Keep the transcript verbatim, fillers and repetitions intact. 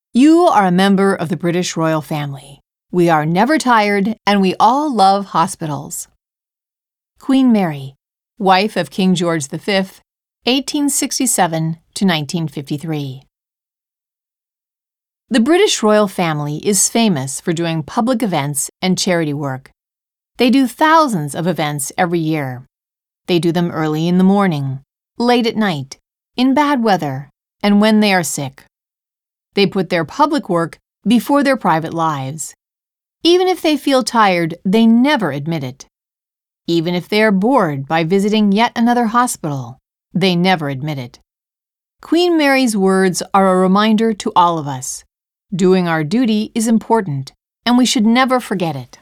You are a member of the British royal family. We are never tired, and we all love hospitals. Queen Mary, wife of King George the Fifth, eighteen sixty-seven to nineteen fifty-three. The British royal family is famous for doing public events and charity work. They do thousands of events every year. They do them early in the morning, late at night, in bad weather, and when they are sick. They put their public work before their private lives. Even if they feel tired, they never admit it. Even if they are bored by visiting yet another hospital, they never admit it. Queen Mary's words are a reminder to all of us. Doing our duty is important, and we should never forget it.